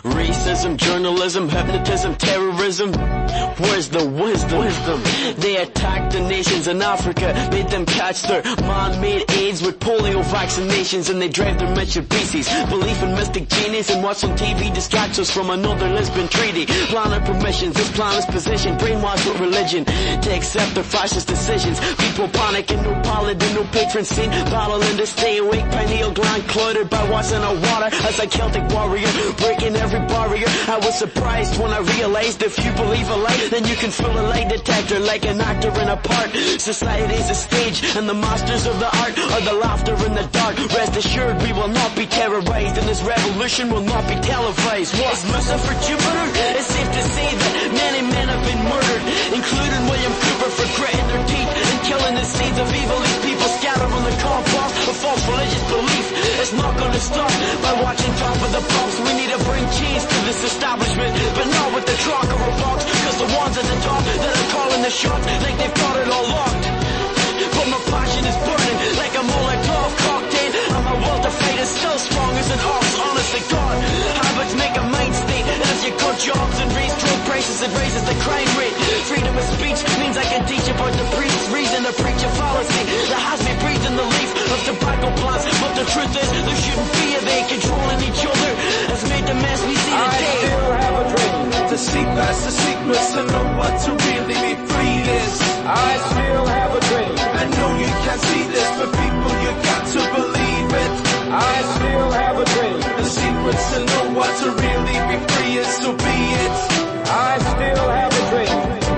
Racism, journalism, hypnotism, terrorism. Where's the wisdom? They attacked the nations in Africa, made them catch their man-made AIDS with polio vaccinations, and they drive their Mitsubishis. Belief in mystic genius and what's on TV distracts us from another Lisbon Treaty. Planet permissions, this planet's position, brainwashed with religion to accept their fascist decisions. People panicking, no paladin, no patron saint, battling to stay awake, pineal gland cluttered by what's in our water. As a Celtic warrior, breaking every barrier. I was surprised when I realized if you believe a lie, then you can fill a lie detector like an actor in a part. Society's a stage, and the masters of the art are the laughter in the dark. Rest assured, we will not be terrorized, and this revolution will not be televised. Was Lucifer Jupiter? It's safe to say that many men have been murdered, including William Cooper, for gritting their teeth and killing the seeds of evil. These people scatter on the compost of false religious belief. It's not gonna stop by watching Top of the Pops. We need to bring change to this establishment, but not with the truck or a box, cause the ones at the top that are calling the shots think they've got it all locked. But my passion is burning like a Molotov cocktail, and my will to fight is still strong as an ox. Honest to God, habits make a mind state, and if you cut jobs and raise drug prices, it raises the crime rate. Freedom of speech means I can teach about the priest's reason to preach a fallacy that has me breathing the leaf of tobacco plants. But the truth is, there shouldn't be a they controlling each other has made the mess we see today. I still have a dream to see past the secrets, to know what to really be free is. I still have a dream. I know you can't see this, but people, you got to believe it. I still have a dream. The secrets to know what to really be free is, so be it. I still have a dream.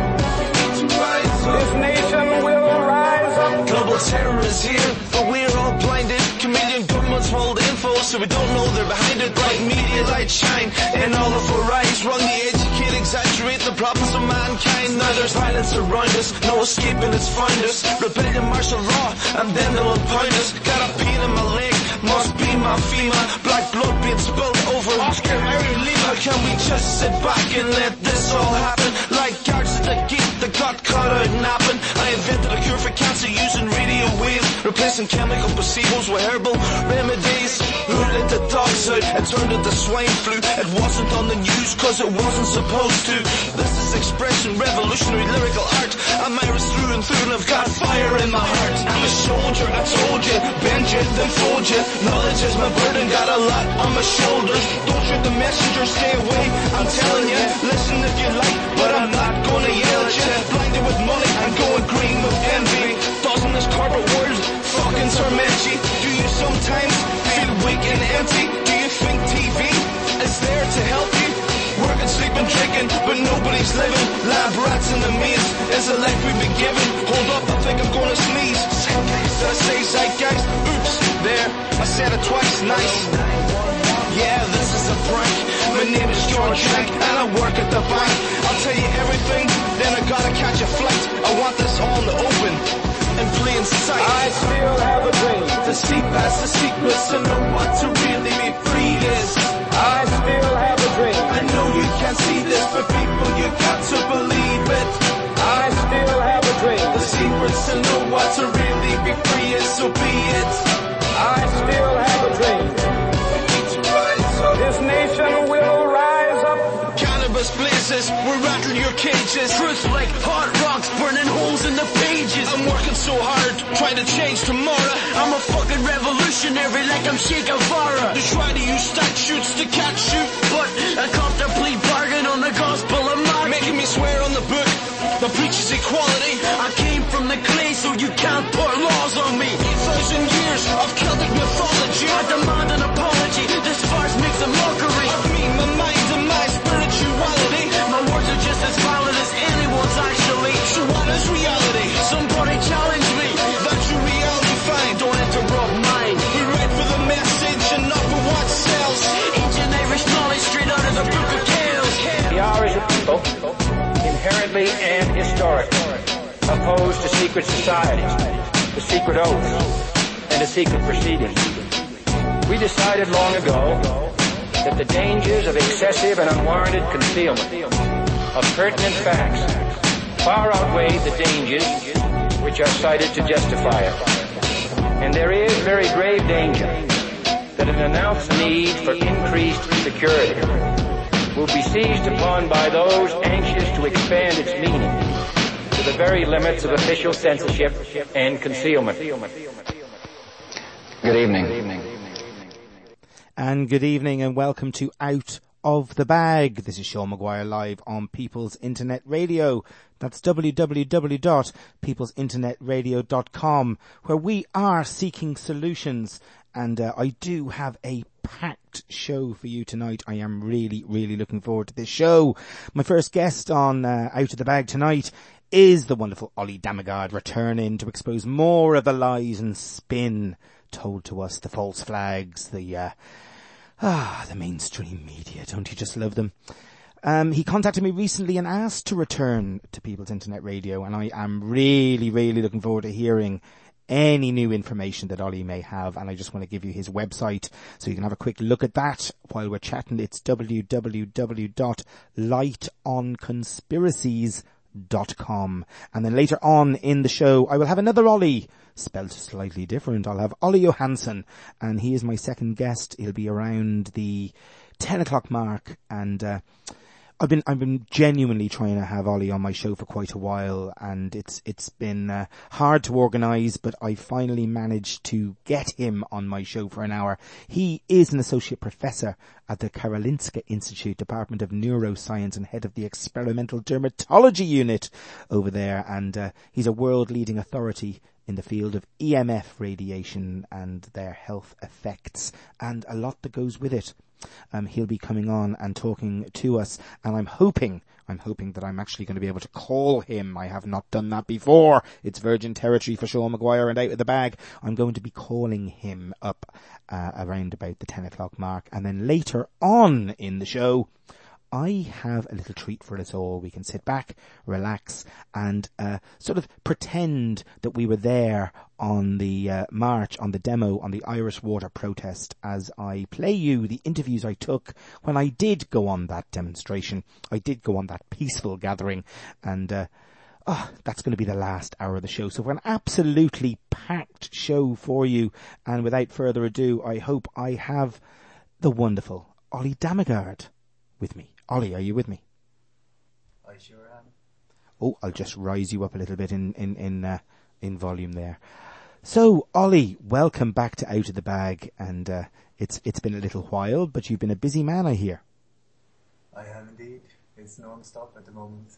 This nation will rise up. Global terror is here, but we're all blinded. Chameleon governments hold info, so we don't know they're behind it. Bright media light shine, and all of our eyes wrongly educate, exaggerate the problems of mankind. Now there's violence around us, no escaping its found us. Rebellion, martial law, and then they'll impound us. Got a pain in my leg, must be my FEMA. Black blood being spilled over Oscar Mary Lima. Can we just sit back and let this all happen? Like guards at the gate that got caught out napping. I invented a cure for cancer using radio waves, replacing chemical placebos with herbal remedies. Who let the dogs out? It turned into swine flu. It wasn't on the news cause it wasn't supposed to. This is expression, revolutionary lyrical art. I'm Irish through and through, and I've got fire in my heart. I'm a soldier, I told you, bend you, then fold you. Knowledge is my burden, got a lot on my shoulders. Don't shoot the messenger, stay away, I'm telling you. Listen if you like, but I'm not gonna yell at you. Blinded with money, I'm going green with envy. Doesn't this corporate world fucking torment you? Do you sometimes feel weak and empty? Do you think TV is there to help you? Working, sleeping, drinking, but nobody's living. Lab rats in the maze, is the life we've been given. Hold up, I think I'm gonna sneeze. Did I say zeitgeist? Oops, there, I said it twice, nice. Yeah, this is a prank. My name is George Shank, and I work at the bank. I'll tell you everything, then I gotta catch a flight. I want this all in the open, in plain sight. I still have a dream to see past the secrets, to know what to really be free is. I still have a dream. I know you can't see this, but people, you got to believe it. I still have a dream. The secrets to know what to really be free is, so be it. I still have a dream. This nation will rise up. Cannabis blazes, we're rattling your cages. Truth like hot rocks burning holes in the pages. I'm working so hard, trying to change tomorrow. I'm a fucking revolutionary like I'm Che Guevara. You try to use statutes to catch you, but I copped a plea bargain on the gospel of Mark, making me swear on the book that preaches equality. I came from the clay, so you can't put laws on me. 8,000 years of Celtic mythology. I demand an apology. This farce makes a mockery of me, my mind, and my spirituality. My words are just as valid as anyone's actually. So what is reality? Somebody challenge me. That's your reality, fine. Don't interrupt mine. We write for the message and not for what sells. Ancient Irish knowledge straight out of the Book of Tales. The Irish people, inherently and historically, opposed to secret societies, to secret oaths, and to secret proceedings. We decided long ago that the dangers of excessive and unwarranted concealment of pertinent facts far outweigh the dangers which are cited to justify it. And there is very grave danger that an announced need for increased security will be seized upon by those anxious to expand its meaning to the very limits of official censorship and concealment. Good evening. And good evening and welcome to Out of the Bag. This is Sean Maguire live on People's Internet Radio. That's www.peoplesinternetradio.com, where we are seeking solutions. And I do have a packed show for you tonight. I am really, really looking forward to this show. My first guest on Out of the Bag tonight is the wonderful Ollie Dammegard, returning to expose more of the lies and spin told to us, the false flags, the mainstream media. Don't you just love them? He contacted me recently and asked to return to People's Internet Radio, and I am really, really looking forward to hearing any new information that Ollie may have, and I just want to give you his website so you can have a quick look at that while we're chatting. It's www.lightonconspiracies.com. And then later on in the show, I will have another Ollie, spelled slightly different. I'll have Ollie Johansson, and he is my second guest. He'll be around the 10 o'clock mark, and I've been genuinely trying to have Ollie on my show for quite a while, and it's been hard to organise, but I finally managed to get him on my show for an hour. He is an associate professor at the Karolinska Institute, Department of Neuroscience, and head of the Experimental Dermatology Unit over there, and he's a world-leading authority in the field of EMF radiation and their health effects, and a lot that goes with it. He'll be coming on and talking to us, and I'm hoping that I'm actually going to be able to call him. I have not done that before. It's virgin territory for Sean Maguire and Out of the Bag. I'm going to be calling him up around about the 10 o'clock mark, and then later on in the show, I have a little treat for us all. We can sit back, relax, and sort of pretend that we were there on the march, on the demo, on the Irish Water protest, as I play you the interviews I took when I did go on that demonstration. I did go on that peaceful gathering, and that's going to be the last hour of the show. So we're an absolutely packed show for you, and without further ado, I hope I have the wonderful Ollie Dammegard with me. Ollie, are you with me? I sure am. Oh, I'll just rise you up a little bit in volume there. So, Ollie, welcome back to Out of the Bag, and it's been a little while, but you've been a busy man, I hear. I have indeed. It's non-stop at the moment.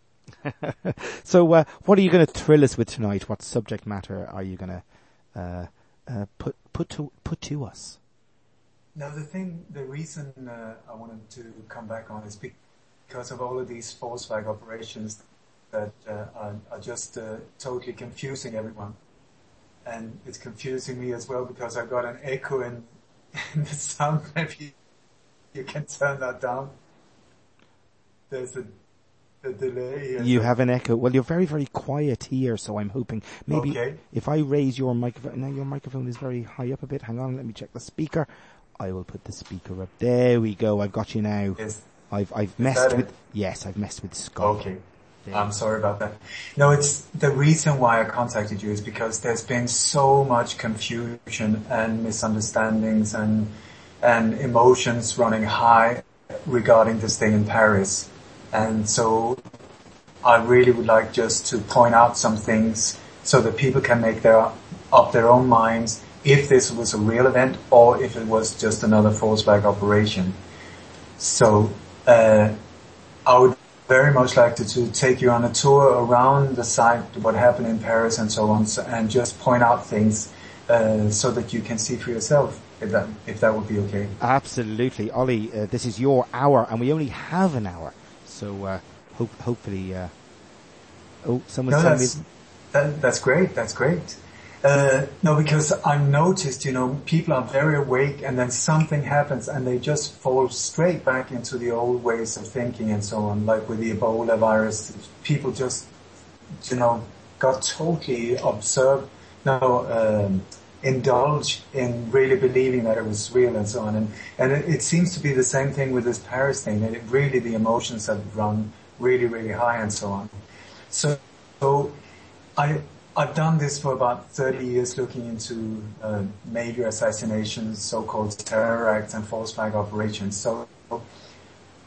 So, what are you going to thrill us with tonight? What subject matter are you going to put to us? Now, the reason I wanted to come back on is because of all of these false flag operations that are just totally confusing everyone. And it's confusing me as well because I've got an echo in the sound. Maybe you can turn that down. There's a delay here. You have an echo. Well, you're very, very quiet here, so I'm hoping maybe if I raise your microphone. Now, your microphone is very high up a bit. Hang on, let me check the speaker. I will put the speaker up. There we go. I've got you now. Yes. I've messed with. Yes, I've messed with Skype. Okay. I'm sorry about that. No, it's the reason why I contacted you is because there's been so much confusion and misunderstandings and emotions running high regarding this thing in Paris. And so I really would like just to point out some things so that people can make up their own minds if this was a real event or if it was just another false flag operation. So I would very much like to take you on a tour around the site, what happened in Paris and so on, and just point out things so that you can see for yourself, if that would be okay. Absolutely. Ollie, this is your hour, and we only have an hour. So hopefully... someone's telling me... That's great. That's great. No, because I've noticed, people are very awake and then something happens and they just fall straight back into the old ways of thinking and so on. Like with the Ebola virus, people just, got totally indulged in really believing that it was real and so on. And it seems to be the same thing with this Paris thing, that really the emotions have run really, really high and so on. So I've done this for about 30 years, looking into major assassinations, so-called terror acts and false flag operations. So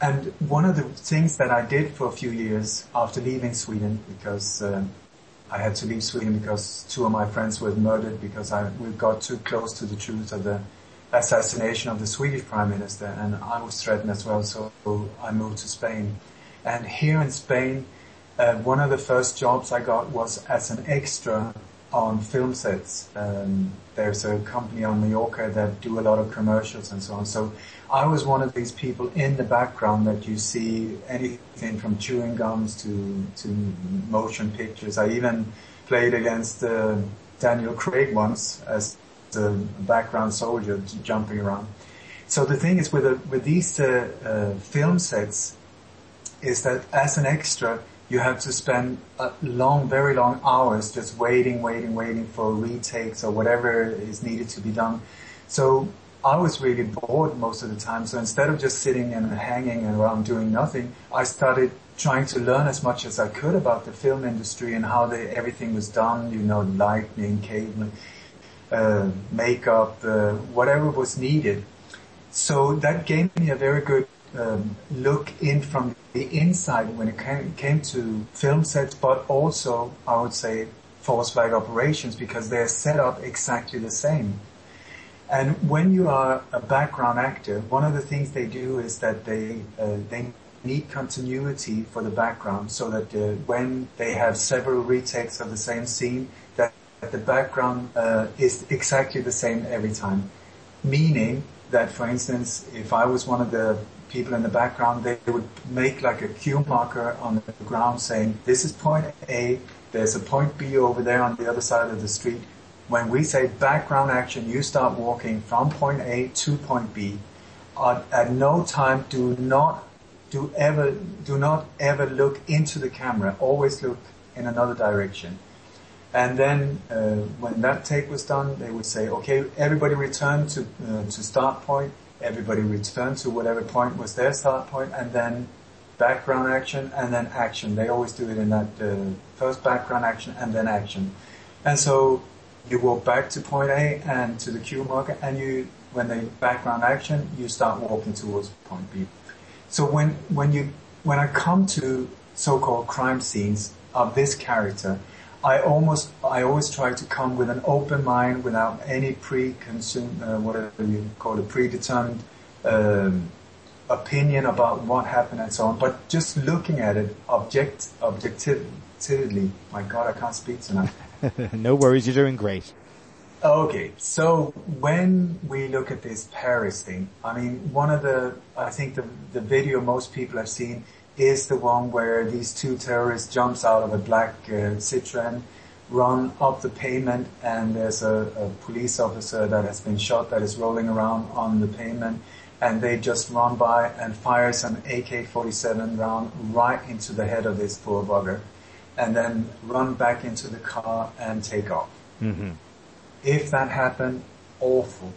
And one of the things that I did for a few years after leaving Sweden, because I had to leave Sweden because two of my friends were murdered because we got too close to the truth of the assassination of the Swedish Prime Minister, and I was threatened as well, so I moved to Spain. And here in Spain, one of the first jobs I got was as an extra on film sets. There's a company on Mallorca that do a lot of commercials and so on. So I was one of these people in the background that you see anything from chewing gums to motion pictures. I even played against Daniel Craig once as the background soldier jumping around. So the thing is with these film sets is that as an extra, you have to spend very long hours just waiting for retakes or whatever is needed to be done. So I was really bored most of the time. So instead of just sitting and hanging around doing nothing, I started trying to learn as much as I could about the film industry and how everything was done, lighting, cabling, makeup, whatever was needed. So that gave me a very good look in from the inside when it came to film sets, but also, I would say, false flag operations, because they're set up exactly the same. And when you are a background actor, one of the things they do is that they need continuity for the background, so that when they have several retakes of the same scene, that the background is exactly the same every time. Meaning that, for instance, if I was one of the people in the background, they would make like a cue marker on the ground saying, this is point A, there's a point B over there on the other side of the street. When we say background action, you start walking from point A to point B. At no time do not ever look into the camera. Always look in another direction. And then when that take was done, they would say, okay, everybody return to start point. Everybody return to whatever point was their start point, and then background action, and then action. They always do it in that first background action and then action. And so you walk back to point A and to the cue marker, and when they background action, you start walking towards point B. So when I come to so-called crime scenes of this character, I always try to come with an open mind without any whatever you call it, predetermined opinion about what happened and so on, but just looking at it objectively. My God, I can't speak tonight. No worries, you're doing great. Okay, so when we look at this Paris thing, I mean, I think the video most people have seen is the one where these two terrorists jumps out of a black Citroen, run up the pavement, and there's a police officer that has been shot that is rolling around on the pavement, and they just run by and fires an AK-47 round right into the head of this poor bugger, and then run back into the car and take off. Mm-hmm. If that happened, awful.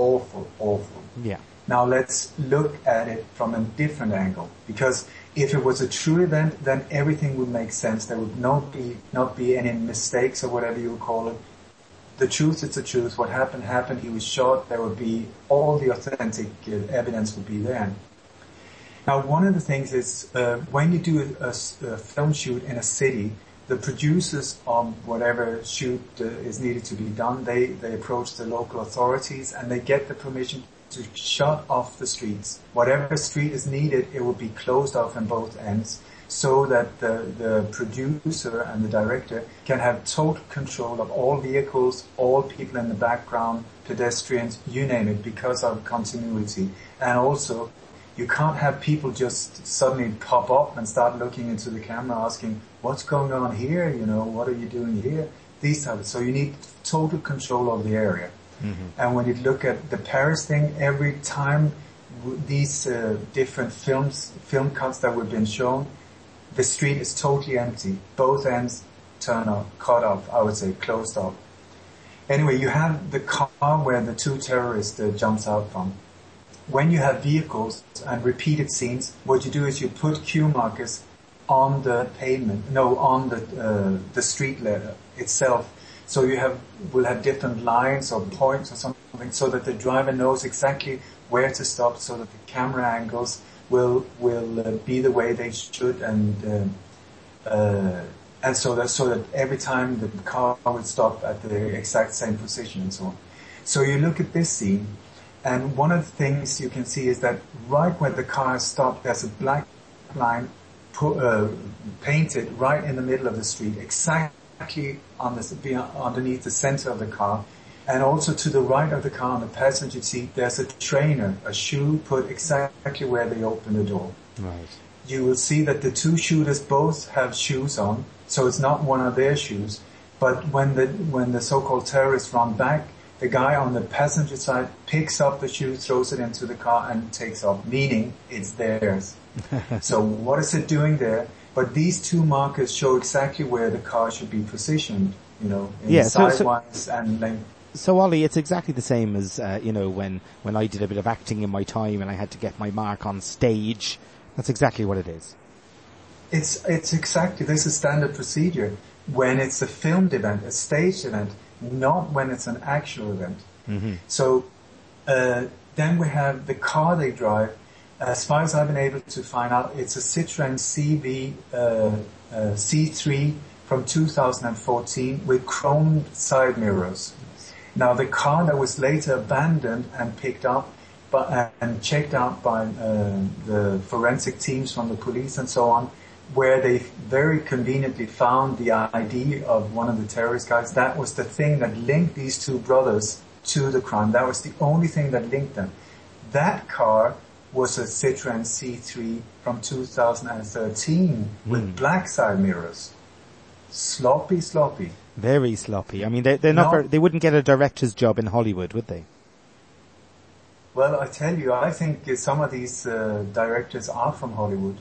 Yeah. Now let's look at it from a different angle, because if it was a true event, then everything would make sense. There would not be any mistakes or whatever you would call it. The truth is the truth. What happened. He was shot. There would be all the authentic evidence would be there. Now, one of the things is when you do a film shoot in a city, the producers of whatever shoot is needed to be done, they approach the local authorities and they get the permission to shut off the streets. Whatever street is needed, it will be closed off on both ends, so that the producer and the director can have total control of all vehicles, all people in the background, pedestrians, you name it, because of continuity. And also, you can't have people just suddenly pop up and start looking into the camera asking, what's going on here? What are you doing here? These types. So you need total control of the area. Mm-hmm. And when you look at the Paris thing, every time these different film cuts that we've been shown, the street is totally empty. Both ends cut off, I would say, closed off. Anyway, you have the car where the two terrorists jumps out from. When you have vehicles and repeated scenes, what you do is you put cue markers on the pavement, on the street letter itself. So will have different lines or points or something, so that the driver knows exactly where to stop, so that the camera angles will be the way they should, and so that every time the car will stop at the exact same position and so on. So you look at this scene, and one of the things you can see is that right where the car stopped, there's a black line painted right in the middle of the street, exactly underneath the center of the car. And also to the right of the car on the passenger seat, there's a trainer, a shoe put exactly where they open the door. Right. You will see that the two shooters both have shoes on, so it's not one of their shoes. But when the so-called terrorists run back, the guy on the passenger side picks up the shoe, throws it into the car, and takes off, meaning it's theirs. So what is it doing there? But these two markers show exactly where the car should be positioned, sidewise and length. So Ollie, it's exactly the same as, when I did a bit of acting in my time and I had to get my mark on stage. That's exactly what it is. It's exactly, this is standard procedure when it's a filmed event, a staged event, not when it's an actual event. Mm-hmm. So, then we have the car they drive. As far as I've been able to find out, it's a Citroën C3 from 2014 with chromed side mirrors. Now the car that was later abandoned and picked up and checked out by the forensic teams from the police and so on, where they very conveniently found the ID of one of the terrorist guys. That was the thing that linked these two brothers to the crime. That was the only thing that linked them. That car was a Citroën C3 from 2013 with black side mirrors. Sloppy. Very sloppy. I mean, they wouldn't get a director's job in Hollywood, would they? Well, I tell you, I think some of these directors are from Hollywood.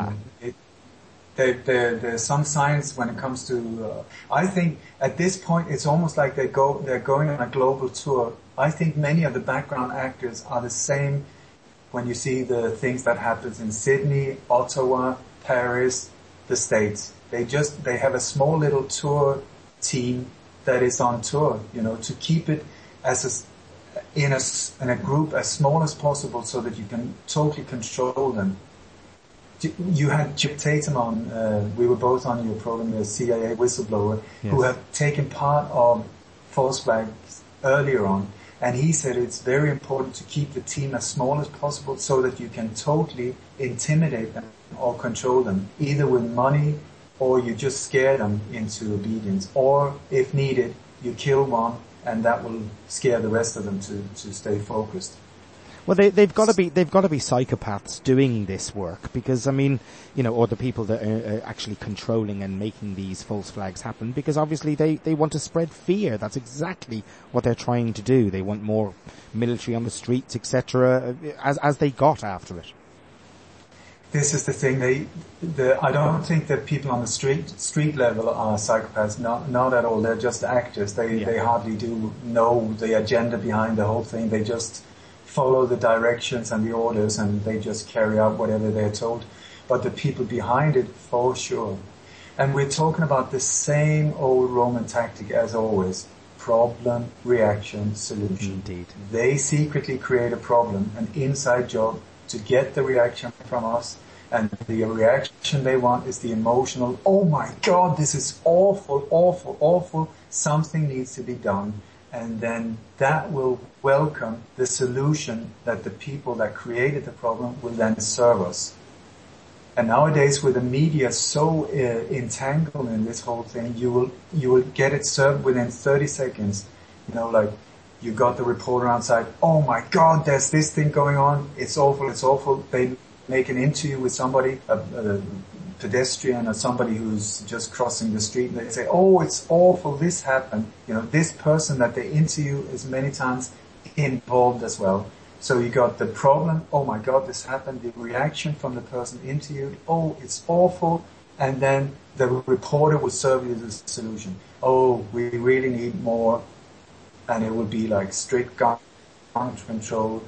There's some signs when it comes to. I think at this point it's almost like they're going on a global tour. I think many of the background actors are the same. When you see the things that happens in Sydney, Ottawa, Paris, the States, they have a small little tour team that is on tour, to keep it in a group as small as possible so that you can totally control them. You had Chip Tatum on, we were both on your program, the CIA whistleblower, yes, who have taken part of false flags earlier on. And he said it's very important to keep the team as small as possible so that you can totally intimidate them or control them, either with money or you just scare them into obedience, or if needed, you kill one and that will scare the rest of them to stay focused. Well, they've got to be psychopaths doing this work because, I mean, or the people that are actually controlling and making these false flags happen, because obviously they want to spread fear. That's exactly what they're trying to do. They want more military on the streets, etc., as they got after it. This is the thing. I don't think that people on the street level are psychopaths. Not at all. They're just actors. They hardly do know the agenda behind the whole thing. They just follow the directions and the orders, and they just carry out whatever they're told. But the people behind it, for sure. And we're talking about the same old Roman tactic as always. Problem, reaction, solution. Indeed. They secretly create a problem, an inside job, to get the reaction from us. And the reaction they want is the emotional, oh my God, this is awful, awful, awful. Something needs to be done. And then that will welcome the solution that the people that created the problem will then serve us. And nowadays with the media so entangled in this whole thing, you will get it served within 30 seconds. Like you got the reporter outside, oh my God, there's this thing going on. It's awful, it's awful. They make an interview with somebody, a pedestrian or somebody who's just crossing the street, and they say, oh, it's awful, this happened. This person that they interview is many times involved as well. So you got the problem, oh my God, this happened, the reaction from the person interviewed, oh, it's awful, and then the reporter will serve you the solution. Oh, we really need more, and it would be like strict gun control,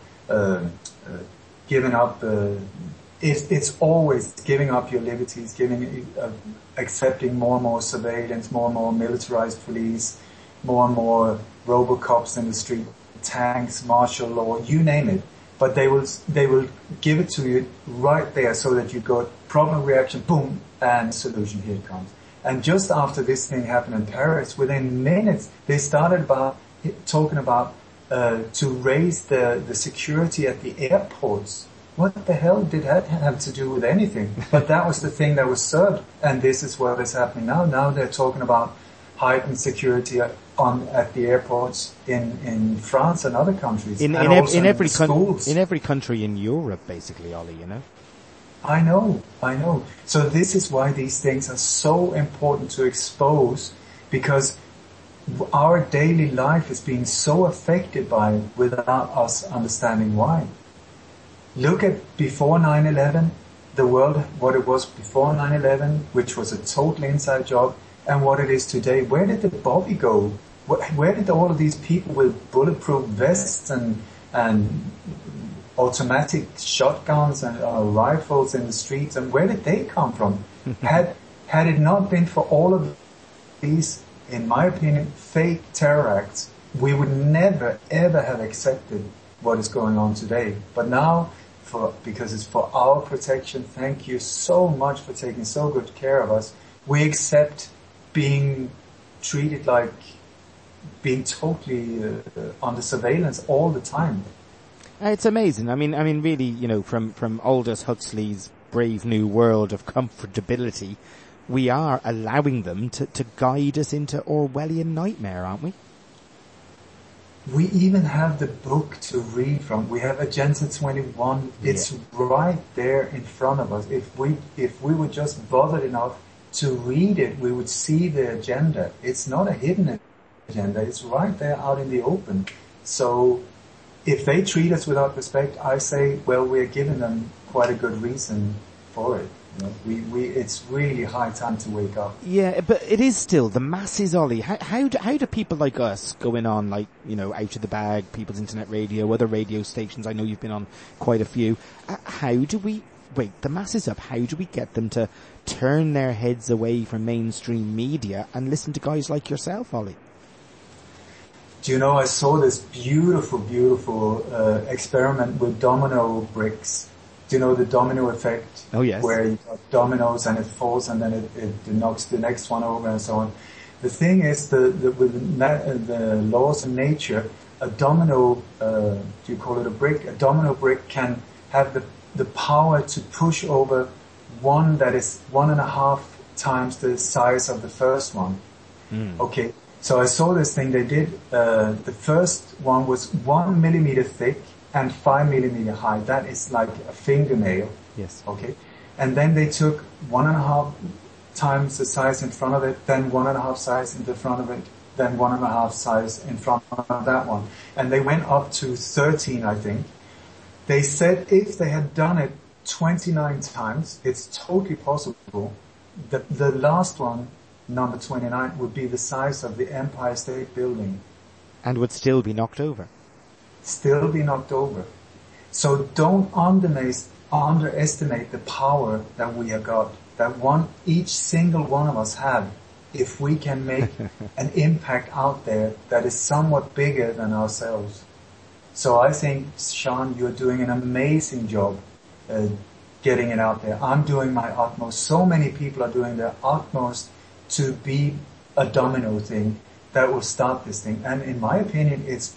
giving up, it's always giving up your liberties, accepting more and more surveillance, more and more militarized police, more and more robocops in the street, tanks, martial law, you name it. but they will give it to you right there so that you go problem, reaction, boom, and solution, here it comes. And just after this thing happened in Paris, within minutes, they started talking about to raise the security at the airports. What the hell did that have to do with anything? But that was the thing that was served, and this is what is happening now. Now they're talking about heightened security at the airports in France and other countries. In every country in Europe, basically, Ollie, you know? I know. So this is why these things are so important to expose, because our daily life is being so affected by it without us understanding why. Look at before 9/11, the world, what it was before 9/11, which was a total inside job, and what it is today. Where did the Bobby go? Where did all of these people with bulletproof vests and automatic shotguns and rifles in the streets, and where did they come from? Had it not been for all of these, in my opinion, fake terror acts, we would never ever have accepted what is going on today. But now, because it's for our protection, thank you so much for taking so good care of us, we accept being treated like being totally under surveillance all the time. It's amazing. I mean, really, you know, from Aldous Huxley's Brave New World of comfortability, we are allowing them to guide us into Orwellian nightmare, aren't we? We even have the book to read from. We have Agenda 21. It's right there in front of us. If we were just bothered enough to read it, we would see the agenda. It's not a hidden agenda. It's right there out in the open. So if they treat us without respect, I say, well, we're giving them quite a good reason for it. You know, it's really high time to wake up. Yeah, but it is still the masses, Ollie. How do people like us going on, like, you know, Out of the Bag, People's Internet Radio, other radio stations? I know you've been on quite a few. How do we wake the masses up? How do we get them to turn their heads away from mainstream media and listen to guys like yourself, Ollie? Do you know, I saw this beautiful experiment with domino bricks. Do you know the domino effect? Oh, yes. Where you got dominoes and it falls and then it knocks the next one over and so on. The thing is, with the laws of nature, a domino, do you call it a brick? A domino brick can have the power to push over one that is 1.5 times the size of the first one. Okay. So I saw this thing they did. The first one was 1 millimeter thick and 5 millimeter high. That is like a fingernail. Yes. Okay. And then they took 1.5 times the size in front of it, then 1.5 size in the front of it, then 1.5 size in front of that one. And they went up to 13, I think. They said if they had done it 29 times, it's totally possible. The last one, number 29, would be the size of the Empire State Building. And would still be knocked over. Still be knocked over. So don't underestimate the power that we have got, that each single one of us have, if we can make an impact out there that is somewhat bigger than ourselves. So I think, Sean, you're doing an amazing job getting it out there. I'm doing my utmost. So many people are doing their utmost to be a domino thing that will start this thing. And in my opinion, it's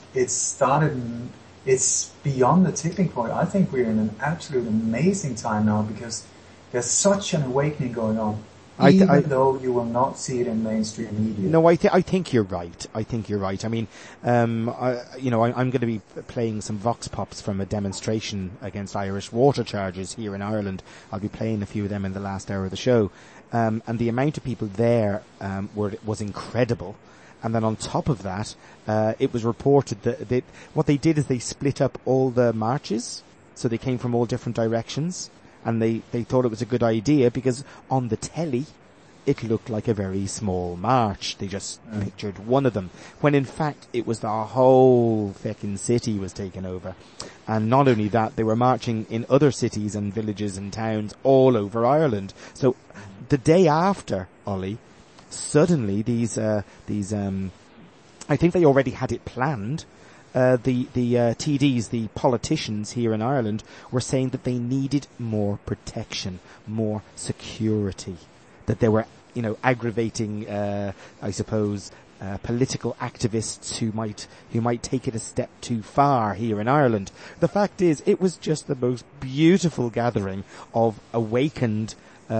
beyond the tipping point. I think we're in an absolute amazing time now, because there's such an awakening going on, even though you will not see it in mainstream media. No, I think you're right. I mean, I'm going to be playing some vox pops from a demonstration against Irish water charges here in Ireland. I'll be playing a few of them in the last hour of the show. And the amount of people there was incredible. And then on top of that, it was reported that what they did is they split up all the marches, so they came from all different directions, and they thought it was a good idea because on the telly it looked like a very small march. They just pictured one of them, when in fact it was the whole feckin' city was taken over. And not only that, they were marching in other cities and villages and towns all over Ireland. So the day after, Ollie, suddenly these I think they already had it planned. the TDs, the politicians here in Ireland, were saying that they needed more protection, more security, that they were, aggravating, I suppose, political activists who might take it a step too far here in Ireland. The fact is, it was just the most beautiful gathering of awakened,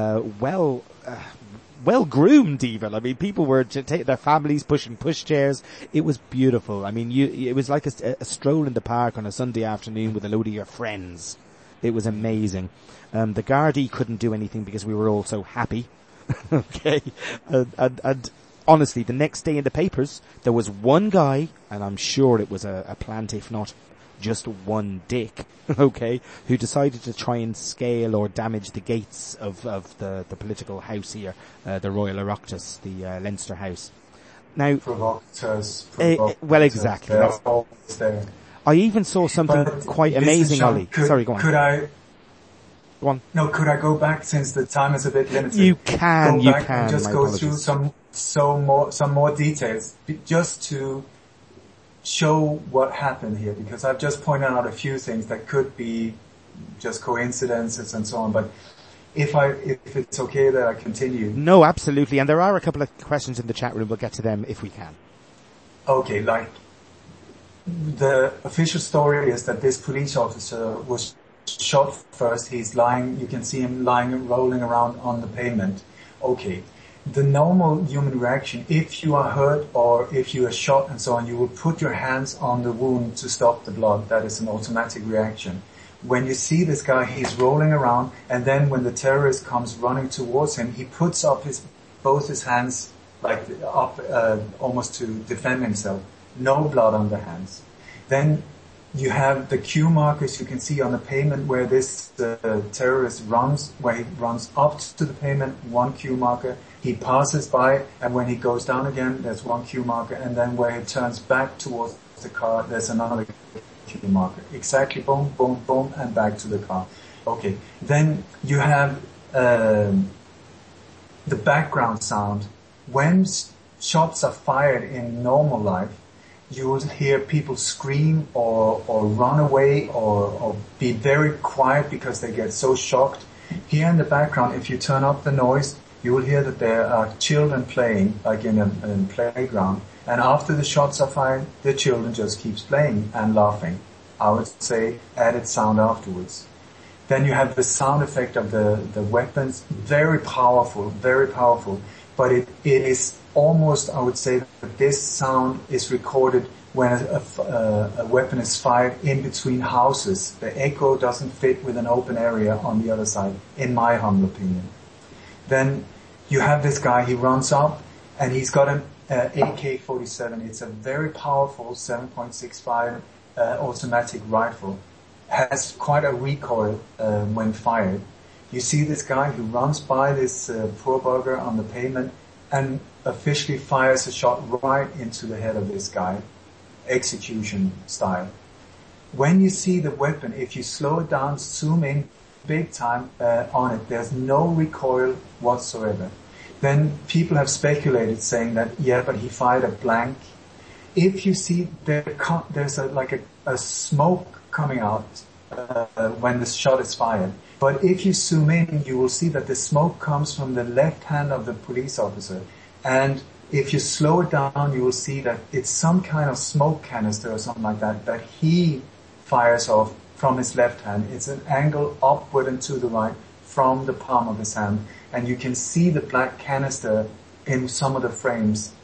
well-groomed even. I mean, people were their families pushing pushchairs. It was beautiful. I mean, it was like a stroll in the park on a Sunday afternoon with a load of your friends. It was amazing. The Gardaí couldn't do anything because we were all so happy. Okay. And honestly, the next day in the papers, there was one guy, and I'm sure it was a plant, if not just one dick, okay, who decided to try and scale or damage the gates of the political house here, the Royal Oireachtas, the Leinster House. Now, Provocateurs. Well, exactly. They're always there. I even saw something quite amazing, Ollie. Sorry, go on. Could I? Go on. No, could I go back since the time is a bit limited? You can. And just go through some more details, just to show what happened here, because I've just pointed out a few things that could be just coincidences and so on. But if it's okay that I continue. No, absolutely. And there are a couple of questions in the chat room. We'll get to them if we can. Okay, the official story is that this police officer was shot first. He's lying, you can see him lying, rolling around on the pavement. Okay. The normal human reaction, if you are hurt or if you are shot and so on, you will put your hands on the wound to stop the blood. That is an automatic reaction. When you see this guy, he's rolling around, and then when the terrorist comes running towards him, he puts up both his hands almost to defend himself. No blood on the hands. Then you have the Q markers you can see on the pavement where this terrorist runs, where he runs up to the pavement, one Q marker. He passes by, and when he goes down again, there's one Q marker, and then where he turns back towards the car, there's another Q marker. Exactly, boom, boom, boom, and back to the car. Okay. Then you have the background sound. When shots are fired in normal life, you will hear people scream or run away or be very quiet because they get so shocked. Here in the background, if you turn up the noise, you will hear that there are children playing, like in a playground. And after the shots are fired, the children just keeps playing and laughing. I would say added sound afterwards. Then you have the sound effect of the weapons, very powerful, but it is almost, I would say, that this sound is recorded when a weapon is fired in between houses. The echo doesn't fit with an open area on the other side, in my humble opinion. Then you have this guy, he runs up, and he's got an AK-47. It's a very powerful 7.65 automatic rifle. Has quite a recoil when fired. You see this guy who runs by this poor bugger on the pavement and officially fires a shot right into the head of this guy, execution style. When you see the weapon, if you slow it down, zoom in big time on it, there's no recoil whatsoever. Then people have speculated saying that, but he fired a blank. If you see there's a smoke coming out when the shot is fired. But if you zoom in, you will see that the smoke comes from the left hand of the police officer. And if you slow it down, you will see that it's some kind of smoke canister or something like that he fires off from his left hand. It's an angle upward and to the right from the palm of his hand. And you can see the black canister in some of the frames.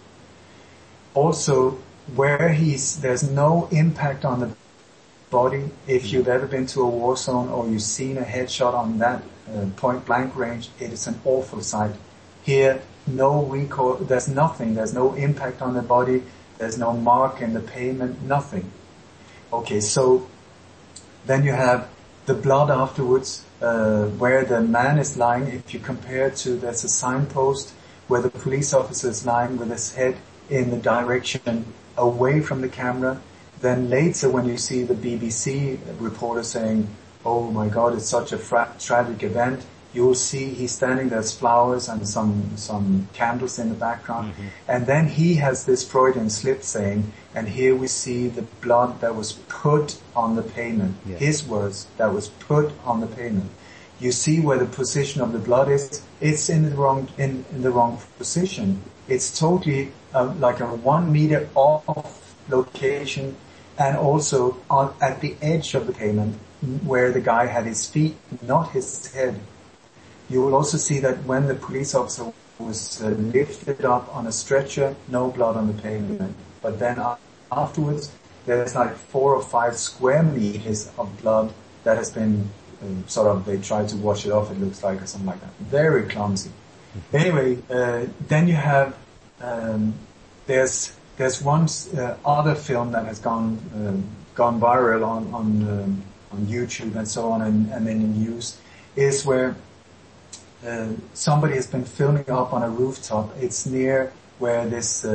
Also, where there's no impact on the body. If you've ever been to a war zone or you've seen a headshot on that point blank range, it is an awful sight. Here, no recoil, there's nothing, there's no impact on the body, there's no mark in the pavement, nothing. Okay, so then you have the blood afterwards, where the man is lying. If you compare there's a signpost where the police officer is lying with his head in the direction away from the camera. Then later when you see the BBC reporter saying, oh my God, it's such a tragic event, you'll see he's standing, there's flowers and some candles in the background. And then he has this Freudian slip saying, and here we see the blood that was put on the pavement. Yes. His words, that was put on the pavement. You see where the position of the blood is. It's in the wrong position. It's totally like a 1 meter off location, and also at the edge of the pavement where the guy had his feet, not his head. You will also see that when the police officer was lifted up on a stretcher, no blood on the pavement. But then afterwards, there's like 4 or 5 square meters of blood that has been they tried to wash it off, it looks like, or something like that. Very clumsy. Anyway, then you have, there's one other film that has gone viral on YouTube and so on, and then in news, is where somebody has been filming up on a rooftop. It's near where this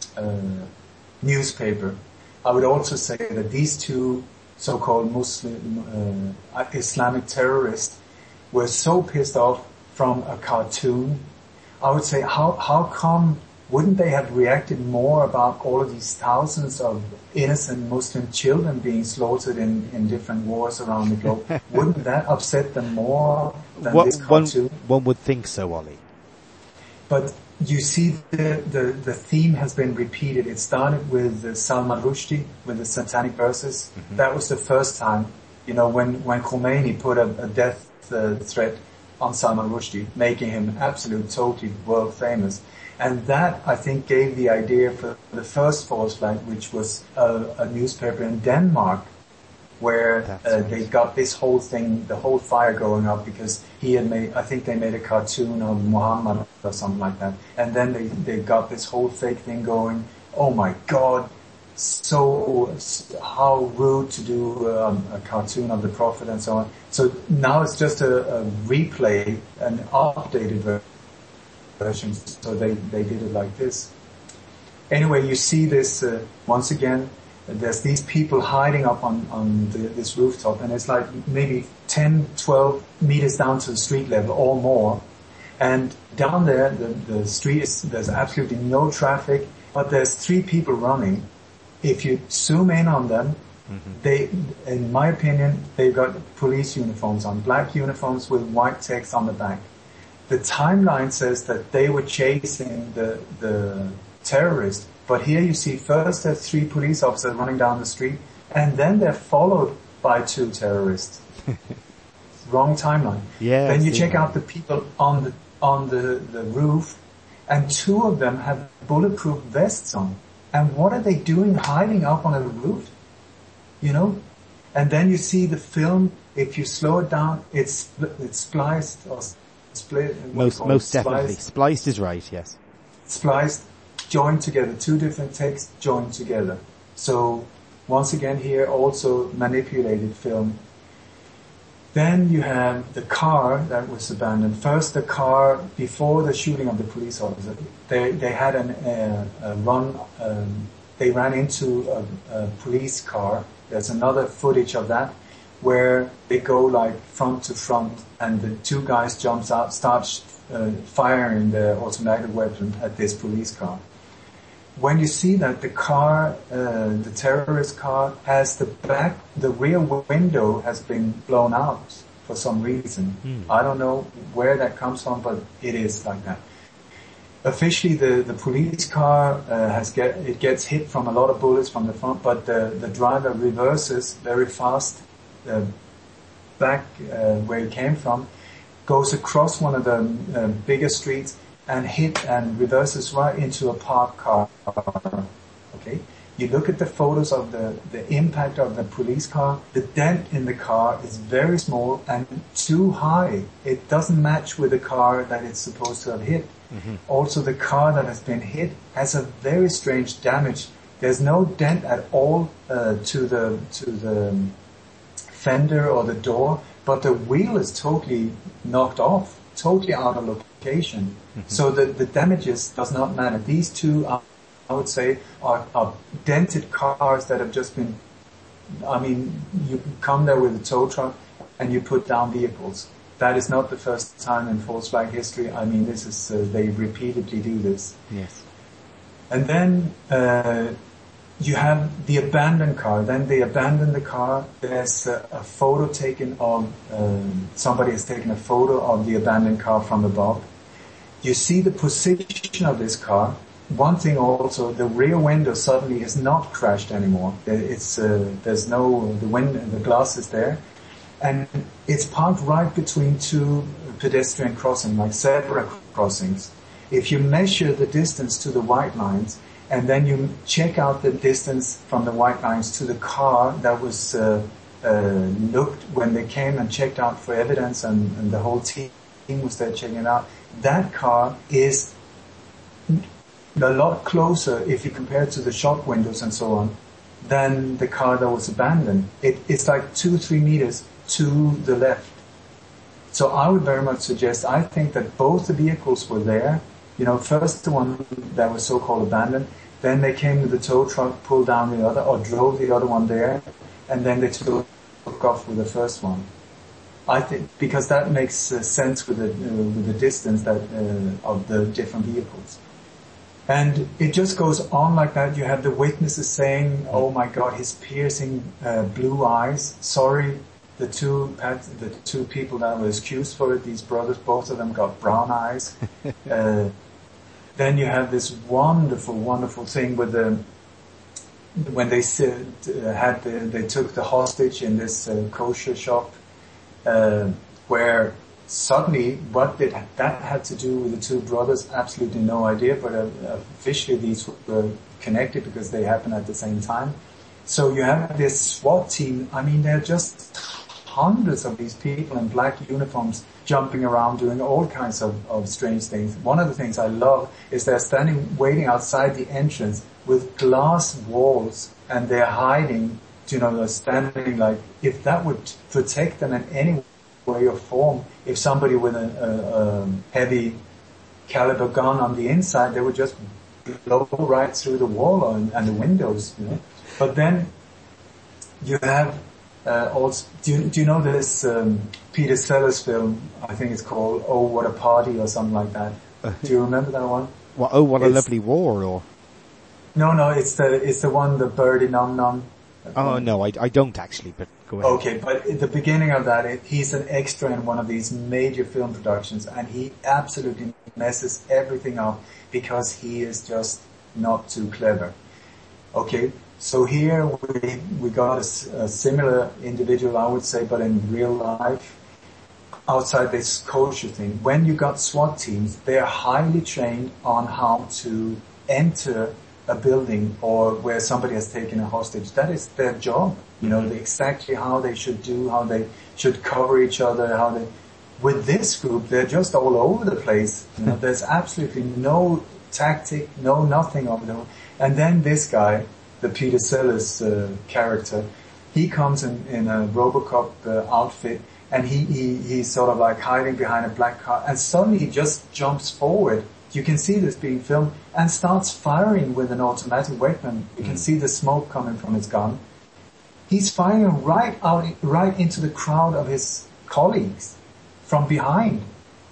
newspaper. I would also say that these two so-called Muslim Islamic terrorists were so pissed off from a cartoon. I would say, how come wouldn't they have reacted more about all of these thousands of innocent Muslim children being slaughtered in different wars around the globe? Wouldn't that upset them more than this cartoon? One would think so, Ollie. But you see the theme has been repeated. It started with Salman Rushdie, with the satanic verses. That was the first time, when Khomeini put a death threat on Salman Rushdie, making him totally world famous. And that, I think, gave the idea for the first false flag, which was a newspaper in Denmark, where they got this whole thing, the whole fire going up, because he had I think they made a cartoon of Muhammad or something like that. And then they got this whole fake thing going. Oh my God, so how rude to do a cartoon of the Prophet and so on. So now it's just a replay, an updated version. So they did it like this. Anyway, you see this once again. There's these people hiding up on this rooftop, and it's like maybe 10, 12 meters down to the street level or more. And down there, the street there's absolutely no traffic, but there's 3 people running. If you zoom in on them, in my opinion, they've got police uniforms on, black uniforms with white text on the back. The timeline says that they were chasing the terrorist. But here you see first there's 3 police officers running down the street, and then they're followed by 2 terrorists. Wrong timeline. Yeah. Then you check out the people on the roof, and 2 of them have bulletproof vests on. And what are they doing hiding up on a roof? And then you see the film. If you slow it down, it's spliced or split. Most definitely. Spliced is right. Yes. Spliced. Joined together, 2 different texts joined together. So once again here also manipulated film. Then you have the car that was abandoned. First the car before the shooting of the police officer. They had a run. They ran into a police car. There's another footage of that where they go like front to front, and the 2 guys jumps out, starts firing the automatic weapon at this police car. When you see that the car, the terrorist car, has the rear window has been blown out for some reason. I don't know where that comes from, but it is like that. Officially, the police car gets hit from a lot of bullets from the front, but the driver reverses very fast back where he came from, goes across one of the bigger streets, and reverses right into a parked car. Okay? You look at the photos of the impact of the police car, the dent in the car is very small and too high. It doesn't match with the car that it's supposed to have hit. Also, the car that has been hit has a very strange damage. There's no dent at all to the fender or the door, but the wheel is totally knocked off, totally out of location. So the damages does not matter. These 2 are, I would say, are dented cars that have just been, you come there with a tow truck and you put down vehicles. that is not the first time in false flag history. I mean, this is, they repeatedly do this. Yes. And then, you have the abandoned car. Then they abandon the car. There's a photo taken of, somebody has taken a photo of the abandoned car from above. You see the position of this car. One thing also, the rear window suddenly is not crashed anymore. It's, there's no, the glass is there. And it's parked right between two pedestrian crossings, like zebra crossings. If you measure the distance to the white lines, and then you check out the distance from the white lines to the car that was looked when they came and checked out for evidence, and the whole team was there checking it out, that car is a lot closer, if you compare it to the shop windows and so on, than the car that was abandoned. It's like 2-3 meters to the left. So I would very much suggest, I think that both the vehicles were there. You know, first the one that was so-called abandoned, then they came with the tow truck, pulled down the other, or drove the other one there, and then they took off with the first one. I think, because that makes sense with the distance that, of the different vehicles. And it just goes on like that. You have the witnesses saying, oh my God, his piercing, blue eyes. Sorry, the two people that were accused for it, these brothers, both of them got brown eyes. Then you have this wonderful, wonderful thing with when they they took the hostage in this kosher shop, where suddenly what did that had to do with the two brothers? Absolutely no idea, but officially these were connected because they happened at the same time. So you have this SWAT team. I mean, they're just hundreds of these people in black uniforms jumping around doing all kinds of strange things. One of the things I love is they're waiting outside the entrance with glass walls, and they're hiding, you know, they're standing like, if that would protect them in any way or form, if somebody with a heavy caliber gun on the inside, they would just blow right through the wall and the windows, you know. But then you have also, do you know this Peter Sellers film? I think it's called "Oh What a Party" or something like that. Do you remember that one? What? Oh, what a lovely war, or? No, it's the one, the Birdie Num Num. Oh no, I don't actually, but go ahead. Okay, but at the beginning of that, he's an extra in one of these major film productions, and he absolutely messes everything up because he is just not too clever. Okay. So here we got a similar individual, I would say, but in real life, outside this kosher thing. When you got SWAT teams, they are highly trained on how to enter a building or where somebody has taken a hostage. That is their job. You know, exactly how they should do, how they should cover each other, with this group, they're just all over the place. You know, there's absolutely no tactic, no nothing of them. And then this guy, the Peter Sellers character, he comes in a Robocop outfit, and he's sort of like hiding behind a black car, and suddenly he just jumps forward. You can see this being filmed, and starts firing with an automatic weapon. You can see the smoke coming from his gun. He's firing right into the crowd of his colleagues from behind.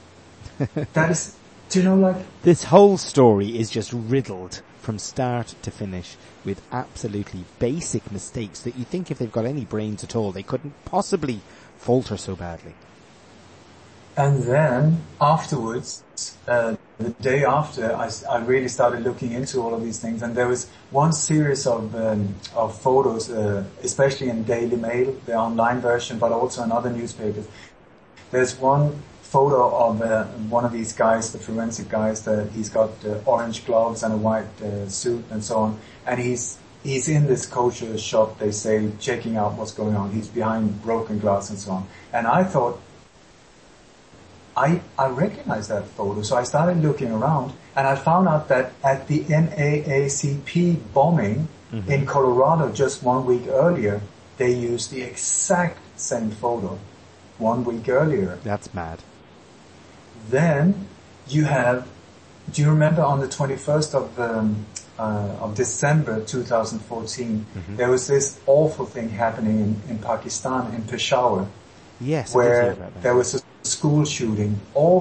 That is, do you know, like, this whole story is just riddled from start to finish with absolutely basic mistakes that you think if they've got any brains at all, they couldn't possibly falter so badly. And then afterwards, the day after, I really started looking into all of these things, and there was one series of photos, especially in Daily Mail, the online version, but also in other newspapers. There's one photo of one of these guys, the forensic guys, that he's got orange gloves and a white suit and so on, and he's in this kosher shop, they say, checking out what's going on. He's behind broken glass and so on. And I thought, I recognized that photo, so I started looking around, and I found out that at the NAACP bombing in Colorado just 1 week earlier, they used the exact same photo 1 week earlier. That's mad. Then you have, do you remember on the 21st of December 2014, there was this awful thing happening in Pakistan, in Peshawar. Yes, where there was a school shooting, all